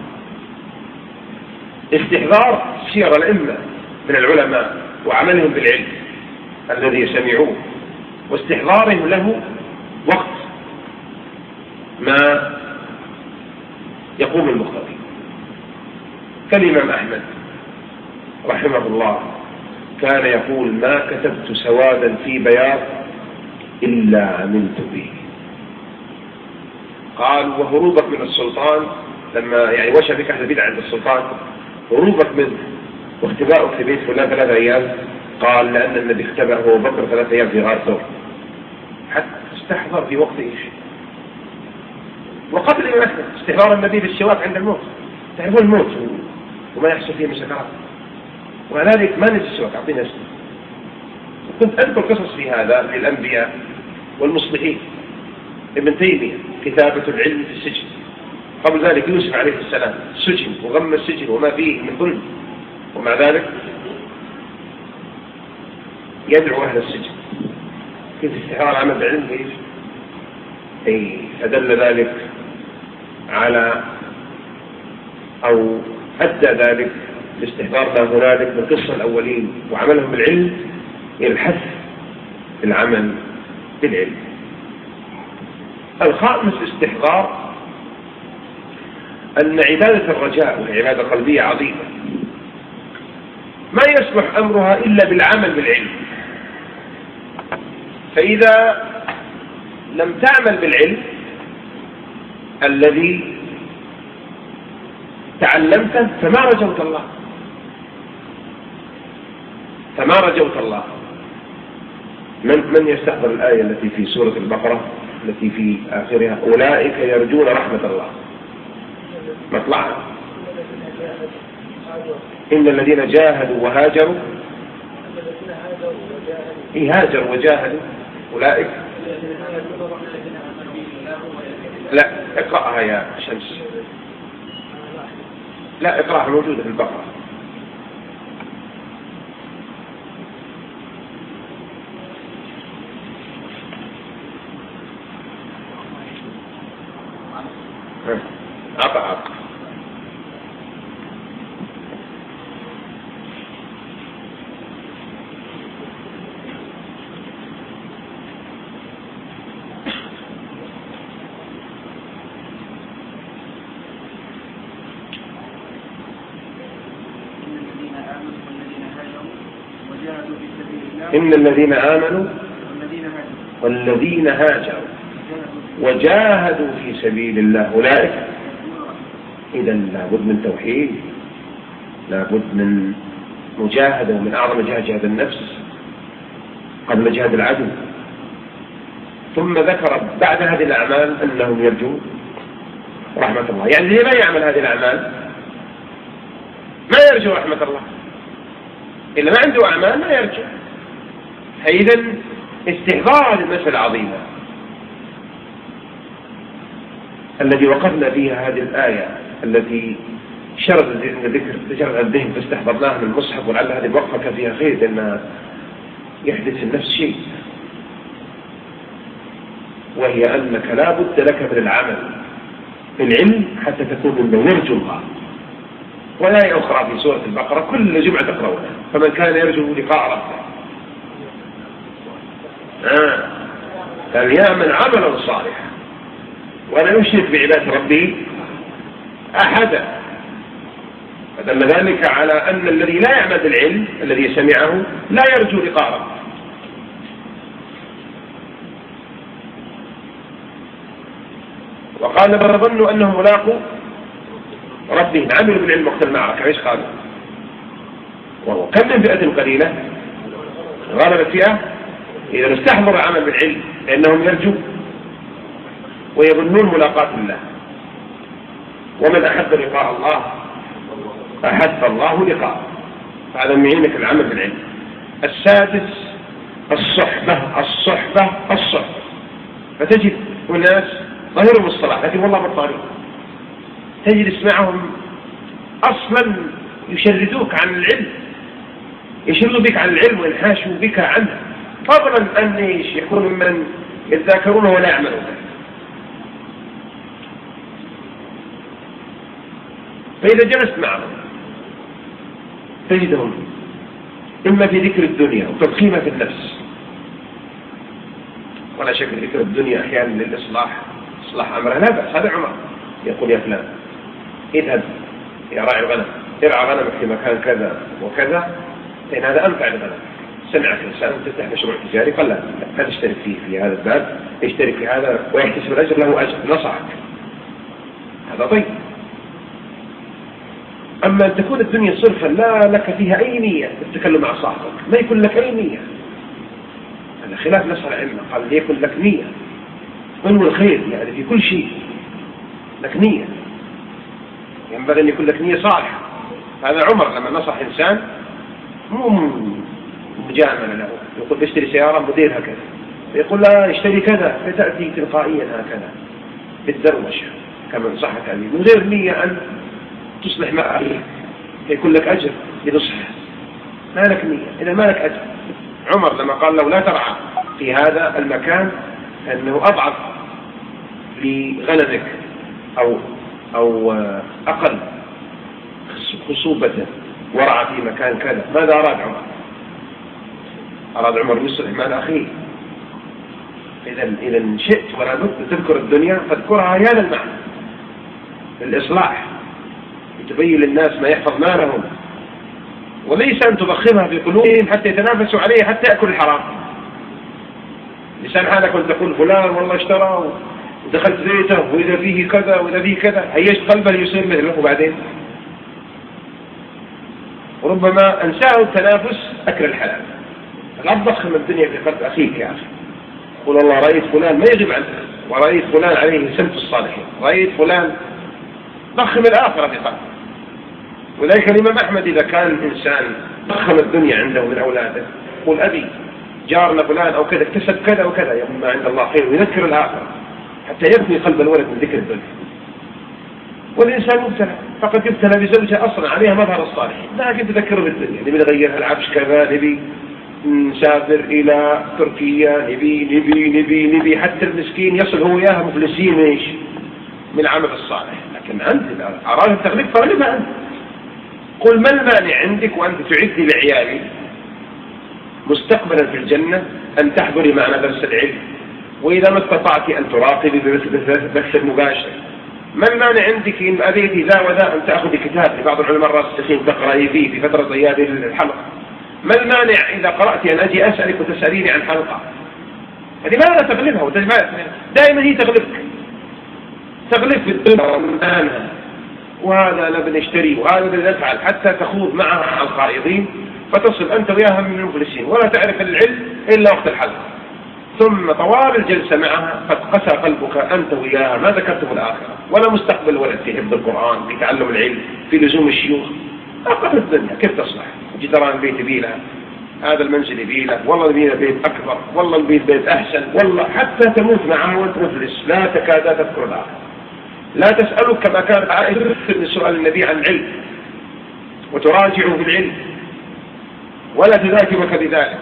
استحضار سير الأئمة من العلماء وعملهم بالعلم الذي سمعوه، واستحضارهم له وقت ما يقوم المقتضي. كالإمام أحمد رحمه الله كان يقول: ما كتبت سوادا في بياض إلا عملت به. قال: وهروبك من السلطان لما يعني وشى بك أهل البدع عند السلطان، هروبك منه واختباؤك في بيت فلان ثلاثة أيام، قال: لأن النبي اختبأ هو بكر ثلاثة أيام في غار ثور، حتى استحضر في وقت إيش؟ وقبل الإمام أحمد استحضار النبي بالسواك عند الموت. تعرفون الموت وما يحصل فيه من سكرات، ومع ذلك ما نجي السواك، أعطينا اسمه. كنت أذكر قصص في هذا للأنبياء والمصلحين. ابن تيمية كتابة العلم في السجن، قبل ذلك يوسف عليه السلام سجن وغم السجن وما فيه من ظلم، ومع ذلك يدعو أهل السجن. كيف استحضار عمل العلم إيش؟ أي فدل ذلك على أو أدى ذلك لاستحضار ما هنالك من قصة الأولين وعملهم بالعلم إلى الحث العمل بالعلم. الخامس استحضار أن عبادة الرجاء وهي عبادة قلبية عظيمة ما يصلح أمرها إلا بالعمل بالعلم. فإذا لم تعمل بالعلم الذي تعلمته فما رجوت الله، فما رجوت الله. من من يستحضر الآية التي في سورة البقرة التي في آخرها: أولئك يرجون رحمة الله، مطلعها: إن الذين جاهدوا وهاجروا إيه هاجروا وجاهدوا أولئك. لا اقرأها يا شمس، لا اقرأها موجودة في البقرة. عطا عطا إن الذين آمنوا والذين هاجروا وجاهدوا في سبيل الله أولئك. إذا لابد من توحيد، لابد من مجاهدة، ومن أعظم جهاد جهاد النفس قبل جهاد العدو. ثم ذكر بعد هذه الأعمال أنهم يرجون رحمة الله. يعني اللي ما يعمل هذه الأعمال ما يرجو رحمة الله، إلا ما عنده أعمال ما يرجو. فإذا استحضار هذه المسألة عظيمة الذي وقفنا فيها هذه الآية التي شرد ذكر شرد الذهن فاستحضرناها من المصحف، ولعل هذه الوقفة كان فيها خير لأنها يحدث في النفس شيء، وهي أنك لا بد لك من العمل بالعلم حتى تكون من يرجو الله. وآية أخرى في سورة البقرة كل جمعة تقرأونها: فمن كان يرجو لقاء ربه آه. فليعمل عملا صالحا ولا يشرك بعبادة ربه أحدا. فدل ذلك على أن الذي لا يعمل بالعلم الذي سمعه لا يرجو لقاء ربه. وقال: بل ظنوا أنهم ملاقوا ربهم. عملوا بالعلم وقت المعركة، ايش قالوا؟ وهو كم من فئة قليلة غلبت فئة. إذا استحضر العمل بالعلم لأنهم يرجوا ويظنون ملاقاة الله. ومن أحب لقاء الله أحب الله لقاءه. هذا يعينك العمل بالعلم. السادس الصحبة الصحبة الصحبة. فتجد الناس ظاهرهم الصلاة لكن والله بطالين، تجد اسمعهم أصلا يشردوك عن العلم، يشردوا بك عن العلم وينحاشوا بك عنه، فضلا أن يكون ممن يتذاكرونه ولا يعملون. فإذا جلست معهم تجدهم إما في ذكر الدنيا وتضخيمها في النفس، ولا شك ذكر الدنيا أحيانا للإصلاح، إصلاح أمرها لا بأس. هذا عمر يقول: يا فلان اذهب يا راعي الغنم ارعى غنمك في مكان كذا وكذا، لأن هذا أنفع لغنمك. سمعك إنسان تفتح مشروع تجاري قال لا لا تشترك فيه في هذا الباب، اشترك في هذا ويحتسب الأجر له أجر، نصحك، هذا طيب. أما أن تكون الدنيا صرفا لا لك فيها أي نية تتكلم مع صاحبك، ما يكون لك أي نية، هذا خلاف نص العلم، قال ليكن لك نية، انوي الخير يعني في كل شيء لك نية، ينبغي أن يكون لك نية صالحة. هذا عمر لما نصح إنسان مو مجاملة له، يقول اشتري سيارة موديلها كذا، يقول لا اشتري كذا، فتأتي تلقائيا هكذا بالدروشة كما نصحك عليه من غير نية أن تصلح مع أخيك، يكون لك أجر بنصحه، ما لك نية إذا ما لك أجر. عمر لما قال له لا ترعى في هذا المكان أنه أضعف لغنمك أو أو أقل خصوبة ورعى في مكان كذا، ماذا أراد عمر؟ أراد عمر يصلح مال أخيه. إذا إذا شئت ولا بد تذكر الدنيا فاذكرها هذا المعنى، الإصلاح، تبين للناس ما يحفظ مالهم، وليس أن تضخمها في قلوبهم حتى يتنافسوا عليه حتى يأكل الحرام. لسان حالك وأن تقول فلان والله اشترى ودخلت بيته وإذا فيه كذا وإذا فيه كذا، هيجت قلبه يصير مثله، وبعدين وربما أنساه التنافس أكل الحلال. لا تضخم الدنيا في قلب أخيك يا أخي، قول الله رأيت فلان ما يغيب عنه، ورأيت فلان عليه سمت الصالحين، رأيت فلان، ضخم الآخرة في قلبه. وذلك الإمام أحمد إذا كان إنسان ضخم الدنيا عنده من أولاده، قل أبي جارنا فلان أو كذا اكتسب كذا وكذا، يقول ما عند الله خير، ويذكر الآخرة حتى يبني قلب الولد من ذكر الدنيا. والإنسان مبتلى، فقد يبتلى بزوجة أصلا عليها مظهر الصالحين، لكن تذكره بالدنيا، نبي نغيرها العفش كذا، نبي نسافر إلى تركيا، نبي نبي نبي نبي حتى المسكين يصل هو وياها مفلسين ايش من العمل الصالح. لكن أنت أراد تغلب فغلبها أنت. قل ما المانع عندك وأنت تعدي لعيالي مستقبلا في الجنة أن تحضري معنا درس العلم، وإذا ما استطعت أن تراقبي بث المباشر. ما المانع عندك إن أبيتي ذا وذا أن تأخذي كتاب لبعض العلماء الراسخين تقرأي فيه في فترة غياب الحلقة. ما المانع إذا قرأت أن أجي أسألك وتسأليني عن حلقة؟ هذه ما لا تغلبها، دائما هي تغلبك، تغلب في الدنيا، وهذا نبي نشتري وهذا نبي نفعل، حتى تخوض معها مع الخائضين فتصل أنت وياها من المفلسين، ولا تعرف العلم إلا وقت الحلقة، ثم طوال الجلسة معها قد قسى قلبك أنت وياها ما ذكرته الآخرة، ولا مستقبل ولد في حفظ القرآن، في تعلم العلم، في لزوم الشيوخ. أقل الدنيا كيف تصلح؟ جدران البيت بيلة، هذا المنزل بيلة، والله البيت بيت أكبر، والله البيت بيت أحسن، والله حتى تموت معها وأنت مفلس لا تكاد تذكر الآخرة. لا تسألك كما كانت عائشة من سؤال النبي عن العلم وتراجعه في العلم، ولا تذاكرك بذلك.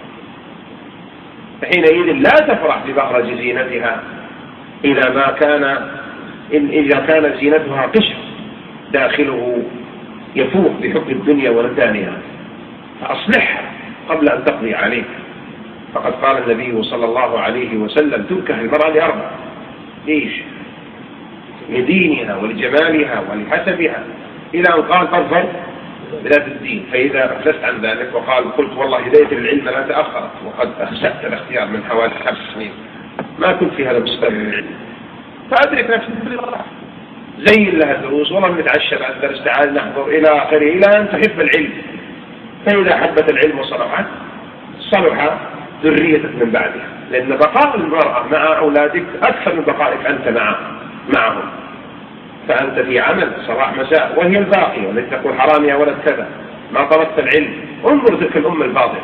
فحينئذ لا تفرح ببهرج زينتها إذا ما كان إن إذا كانت زينتها قشر داخله يفوق بحب الدنيا ولدانها، فأصلحها قبل أن تقضي عليك. فقد قال النبي صلى الله عليه وسلم تنكح المرأة لأربع، ليش؟ لدينها ولجمالها ولحسبها، إلى أن قال أظهر بذات الدين. فإذا أفلست عن ذلك وقال قلت والله هداية العلم لا تأخرت وقد أخسأت الاختيار من حوالي خمس سنين ما كنت في هذا مستوى العلم، فأدرك نفسي زين لها الدروس، والله متعشى بعد الدرس تعال نحضر إلى آخره، إلى أن تحب العلم. فإذا حبت العلم وصلحت صلح ذريتك من بعدها، لأن بقاء المرأة مع أولادك أكثر من بقائك أنت مع معهم، فأنت في عمل صباح مساء وهي الباقية، والتي تقول حرام يا ولد كذا ما طلبت العلم. انظر تلك الأم الفاضلة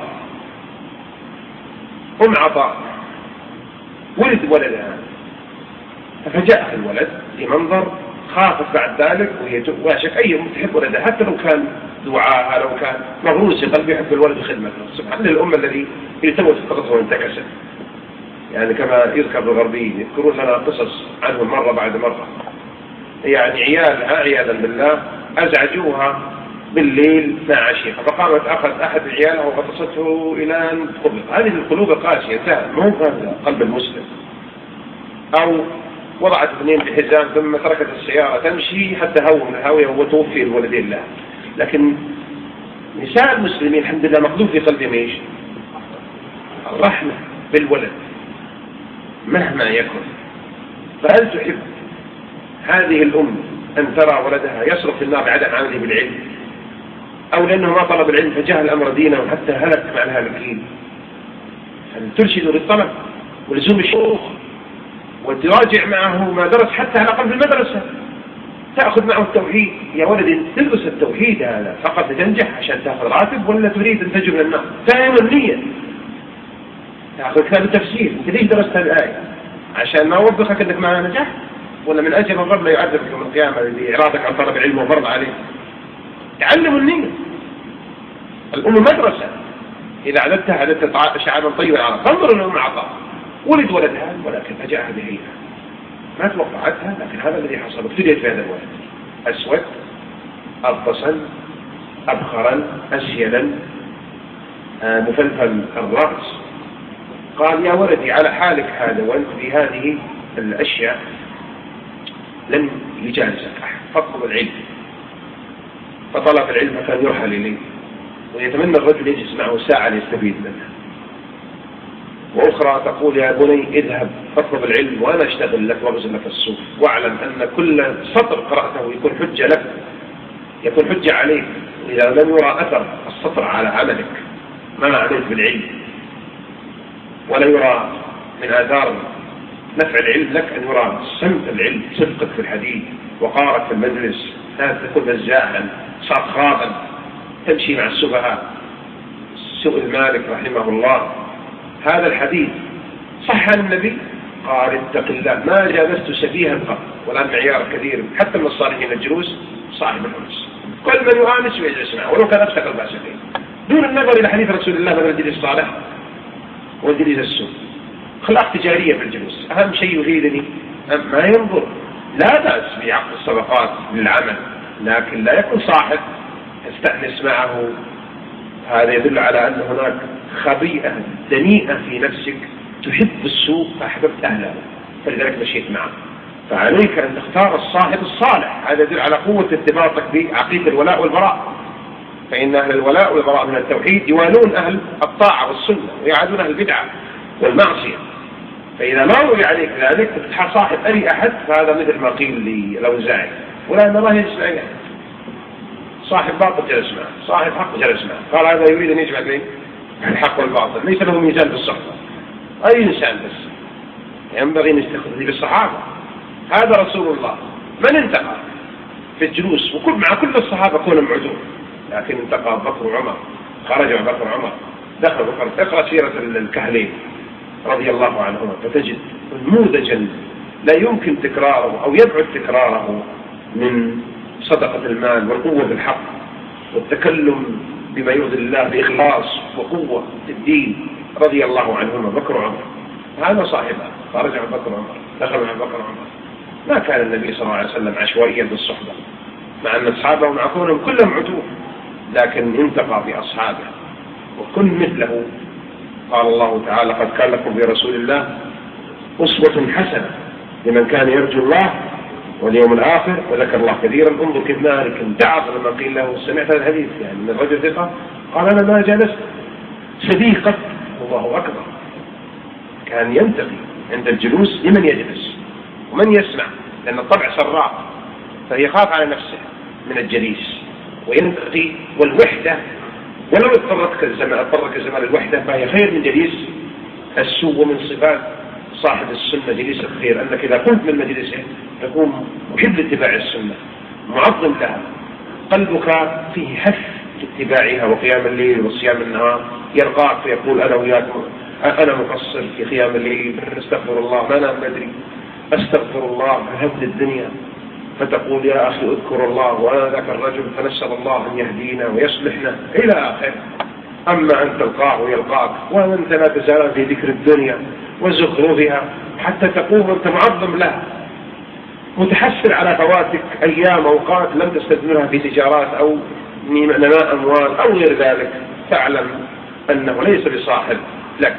أم عطاء ولد ولدها، ففجأها الولد في منظر خافت بعد ذلك، وهي واشك أي أم تحب ولدها حتى لو كان دعاءها لو كان مغروس قلبي يحب الولد خدمته. سبحان الأم الذي يتوت فقطه وانتكست، يعني كما يذكر بالغربيين يذكرون لنا قصص عنهم مرة بعد مرة، يعني عيالها عياذا بالله أزعجوها بالليل مع عشيقة، فقامت أخذ أحد عيالها وغطسته إلى أن تقبض. هذه القلوب القاسية انتهى، ما هو هذا قلب المسلم. أو وضعت اثنين بحزام ثم تركت السيارة تمشي حتى هو من الهاوية وتوفي الولدين له. لكن نساء المسلمين الحمد لله مقذوف في قلبهم ايش؟ الرحمة بالولد مهما يكن. فهل تحب هذه الأم أن ترى ولدها يصرف في النار بعدم عمله بالعلم، أو لأنه ما طلب العلم فجهل أمر دينه حتى هلك مع الهالكين؟ ترشد للطلب ولزوم الشيوخ وتراجع معه ما درس حتى على الأقل في المدرسة، تأخذ معه التوحيد. يا ولدي تلبس التوحيد هذا فقط لتنجح عشان تأخذ راتب، ولا تريد أن تنجو من النار؟ فاهم النية. تأخذ كتاب التفسير، أنت ليش درست هذه الآية؟ عشان ما أوبخك أنك ما نجحت، ولا من أجل الرب لا يعذبك يوم القيامة لإعراضك عن طلب العلم وفرض عليه؟ تعلموا النية. الأم مدرسة، إذا عددتها عددت شعابا طيبا على فانظر الأم عطاء. ولد ولدها ولكن فجأة بهيئة ما توقعتها، لكن هذا الذي حصل. ابتديت في هذا الولد أسود أبطسا أبخرا أسيلا مفلفل الرأس. قال يا ولدي على حالك هذا وأنت بهذه الأشياء لن يجالسك أحد، فاطلب العلم. فطلب العلم كان يرحل إليه، ويتمنى الرجل يجلس معه ساعة ليستفيد منه. وأخرى تقول يا بني اذهب فاطلب العلم وأنا أشتغل لك وأغزل لك السوق، واعلم أن كل سطر قرأته يكون حجة لك، يكون حجة عليك. إذا لم يرى أثر السطر على عملك ما عملت بالعلم، ولا يرى من آثار نفع العلم لك أن يرى سمت العلم، صدقك في الحديث، وقارك في المجلس، لا تكون مزاحا صرخابا تمشي مع السفهاء. سئل مالك رحمه الله هذا الحديث صح عن النبي؟ قال اتق الله ما جالست سفيها قط. والآن معيار كثير حتى من الصالحين الجلوس صاحب الأنس، كل من يؤانس ويجلس معه ولو كان أفتق الباس فيه، دون النظر إلى حديث رسول الله بدل الجليس الصالح والجليس السوء. أخلاق تجارية في الجلوس، أهم شيء يريدني ما ينظر. لا بأس بعقد الصدقات للعمل، لكن لا يكون صاحب تستأنس معه. هذا يدل على أن هناك خبيئة دنيئة في نفسك تحب السوء فأحببت أهله فلذلك مشيت معه. فعليك أن تختار الصاحب الصالح. هذا يدل على قوة ارتباطك بعقيدة الولاء والبراء، فإن أهل الولاء والبراء من التوحيد يوالون أهل الطاعة والسنة ويعادون أهل البدعة والمعصية. فإذا ما روي عليك ذلك صاحب أي أحد، فهذا مثل ما قيل للأوزاعي ولا أن الله يجلس أي أحد. صاحب باطل جلس معه، صاحب حق جلس معه، قال هذا يريد أن يجمع بين الحق والباطل، ليس له ميزان في الصحبة. أي إنسان بس ينبغي أن يستخدم بالصحابة. هذا رسول الله من انتقى في الجلوس، وكل مع كل الصحابة كونوا معدوم، لكن انتقى بكر وعمر. خرج بكر وعمر، دخل بكر. اقرأ سيرة الكهلين رضي الله عنهما فتجد نموذجا لا يمكن تكراره أو يبعد تكراره من صدقة المال والقوة بالحق والتكلم بما يرضي الله بإخلاص وقوة الدين رضي الله عنهما بكر وعمر. هذا صاحبه. خرج عن بكر وعمر، دخل عن بكر وعمر. ما كان النبي صلى الله عليه وسلم عشوائيا بالصحبة، مع أن أصحابه معكونهم كلهم عدول، لكن انتقى بأصحابه وكن مثله. قال الله تعالى قد كان لكم في رسول الله أسوة حسنة لمن كان يرجو الله واليوم الآخر وذكر الله كثيرا. انظر كيف مالك دعا لما قيل له سمعت هذا الحديث يعني من الرجل ثقة، قال أنا ما جلست صديقة. الله أكبر، كان ينتقي عند الجلوس لمن يجلس ومن يسمع، لأن الطبع سراء فيخاف على نفسه من الجليس وينتقي. والوحدة ولو اضطرتك الزمان اضطرك الزمان الوحدة فهي خير من جليس السوء. ومن صفات صاحب السنة جليس الخير أنك إذا كنت من مجلسه تكون محب لاتباع السنة معظم لها، قلبك فيه حث لاتباعها وقيام الليل وصيام النهار، يرقاك فيقول أنا وياكم أنا مقصر في قيام الليل، استغفر الله ما أنا أدري، أستغفر الله من هبل الدنيا، فتقول يا أخي اذكر الله وأنا ذاك الرجل، فنسأل الله أن يهدينا ويصلحنا إلى آخر. أما أن تلقاه ويلقاك وأنت لا تزال في ذكر الدنيا وزخرفها حتى تقوم أنت معظم لها، متحسر على فواتك أيام أوقات لم تستثمرها في تجارات أو نماء أموال أو غير ذلك، فاعلم أنه ليس بصاحب لك.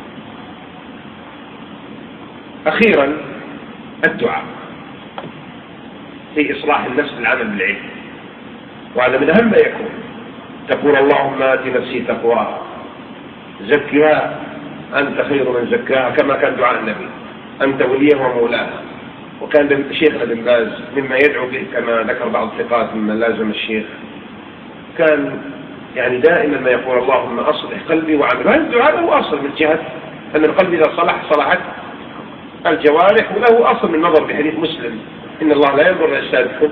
أخيرا الدعاء في إصلاح النفس بالعمل بالعلم. وهذا من أهم ما يكون. تقول اللهم آت نفسي تقواها زكها أنت خير من زكاها، كما كان دعاء النبي أنت وليها ومولاها. وكان شيخنا بن باز مما يدعو به كما ذكر بعض الثقات ممن لازم الشيخ، كان يعني دائما ما يقول اللهم أصلح قلبي وعملي. هذا الدعاء له أصل من جهة أن القلب إذا صلح صلحت الجوارح، وله أصل من نظر بحديث مسلم إن الله لا ينظر إلى أجسادكم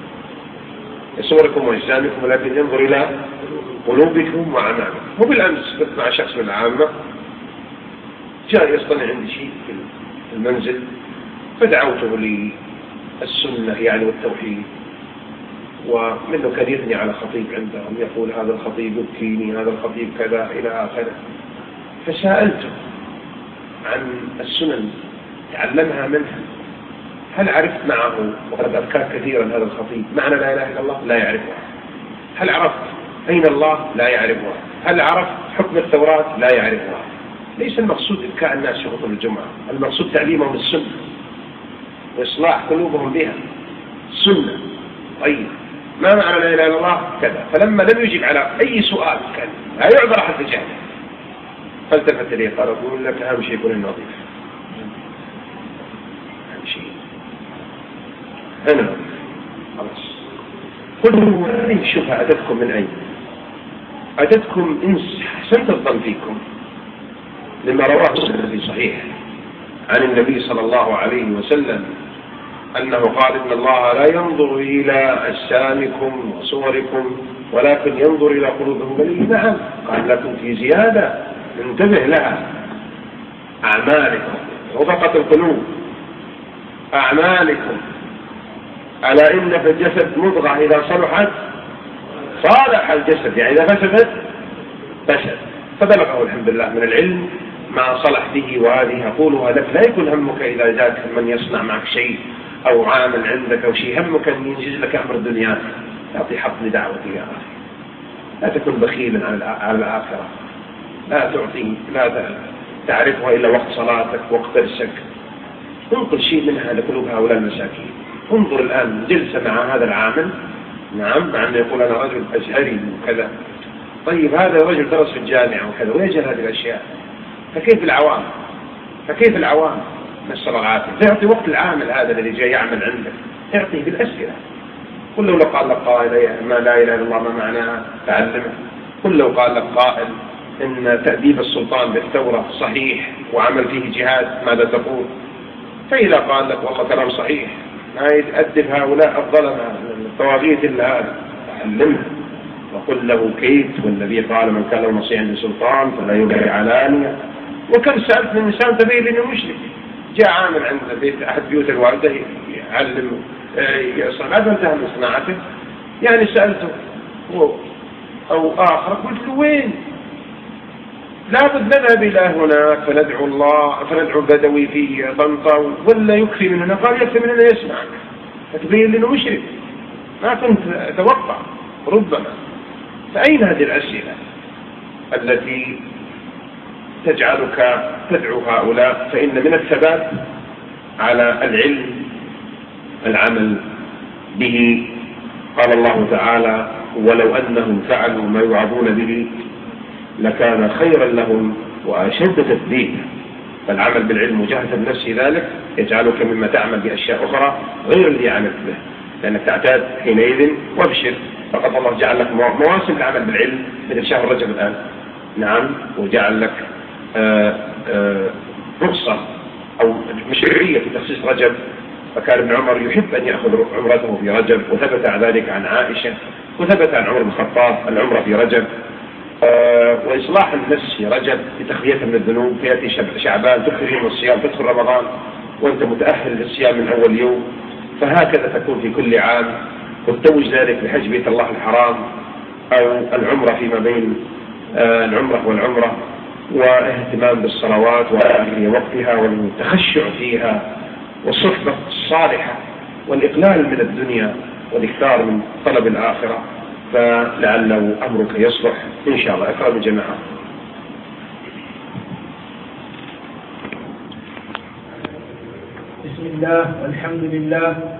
صوركم وأجسامكم ولكن ينظر إلى قلوبكم وأعمالكم. وبالأمس كنت مع شخص من العامة جاء يصطنع عندي شيء في المنزل، فدعوته للسنة يعني والتوحيد، ومنه كان يثني على خطيب عندهم يقول هذا الخطيب يبكيني، هذا الخطيب كذا إلى آخره. فسألته عن السنن تعلمها منها، هل عرفت معه وقد أذكر كثيرا هذا الخطيب معنى لا إله إلا الله؟ لا يعرفها. هل عرفت أين الله؟ لا يعرفها. هل عرفت حكم التوراة؟ لا يعرفها. ليس المقصود إبكاء الناس في خطب الجمعة، المقصود تعليمهم السنة وإصلاح قلوبهم بها السنة. طيب ما معنى لا إله إلا الله؟ كذا. فلما لم يجب على أي سؤال كان لا يعذر أحد بجهله، فالتفت لي قال أقول لك أهم شيء يكون النظيف، أهم شيء أنا خلاص. قلت شوف أتتكم من أين؟ أتتكم إن حسنت الظن فيكم لما رواه مسلم في صحيح عن النبي صلى الله عليه وسلم أنه قال إن الله لا ينظر إلى أجسامكم وصوركم ولكن ينظر إلى قلوبكم. بل نعم، قال لكم في زيادة انتبه لها، أعمالكم وفقط القلوب، أعمالكم. ألا إن في الجسد مضغة إذا صلحت صالح الجسد، يعني إذا فسدت فسد. فبلغه الحمد لله من العلم ما صلح به. وهذه أقولها لك لا يكون همك إذا جاءك من يصنع معك شيء أو عامل عندك أو شيء، همك أن ينجز لك أمر الدنيا. تعطي حق لدعوتي يا أخي، لا تكن بخيلا على الآخرة، لا تعطي لا تعرفها إلا وقت صلاتك وقت درسك. انقل شيء منها لقلوب هؤلاء المساكين. انظر الآن جلسة مع هذا العامل، نعم، مع أنه يقول أنا رجل أزهري وكذا. طيب هذا رجل درس في الجامعة وكذا ويجهل هذه الأشياء، فكيف العوام؟ فكيف العوام؟ نسأل الله العافية. فيعطي وقت العامل هذا الذي جاي يعمل عندك، يعطيه بالأسئلة. قل لو قال لك قائل ما لا إله إلا الله ما معناها تعلمه. قل لو قال لك قائل إن تأديب السلطان بالثورة صحيح وعمل فيه جهاد ماذا تقول؟ فإذا قال لك والله كلام صحيح ما يتأدب هؤلاء الظلمة الطواغيت إلا هذا، تعلمه وقل له كيف. والنبي قال من كان له نصيحا للسلطان فلا يبغي علانية. وكم سألت من إنسان تبين لأنه مشرك جاء عامل عند بيت أحد بيوت الوالدة يعلم يصنع، هذا انتهى من صناعته. يعني سألته أو آخر قلت له وين؟ لابد نذهب إلى هناك فندعو الله فندعو البدوي في طنطا ولا يكفي من هنا؟ قال يكفي من هنا يسمعك، فتبين لأنه مشرك. ما كنت أتوقع ربما. فأين هذه الأسئلة التي تجعلك تدعو هؤلاء؟ فإن من الثبات على العلم العمل به. قال الله تعالى ولو أنهم فعلوا ما يوعظون به لكان خيرا لهم وأشد تثبيتا. فالعمل بالعلم وجهة النفس ذلك يجعلك مما تعمل بأشياء أخرى غير اللي عملت به، لأنك تعتاد حينئذ وابشر. فقد الله جعل لك مواسم العمل بالعلم مثل شهر رجب الآن، نعم، وجعل لك آآ آآ رخصة أو مشروعية في تخصيص رجب. فكان ابن عمر يحب أن يأخذ عمرته في رجب، وثبت عن ذلك عن عائشة، وثبت عن عمر بن الخطاب العمرة في رجب. وإصلاح النفس في رجب لتخليتها من الذنوب. فيأتي شعبان تخرج من الصيام، تدخل رمضان وأنت متأهل للصيام من أول يوم. فهكذا تكون في كل عام. وتتوج ذلك بحج بيت الله الحرام أو العمرة فيما بين العمرة والعمرة، واهتمام بالصلوات وفي وقتها والتخشع فيها والصحبة الصالحة والإقلال من الدنيا والإكثار من طلب الآخرة. فلعله أمرك يصلح إن شاء الله. أكرم الجماعة. بسم الله والحمد لله.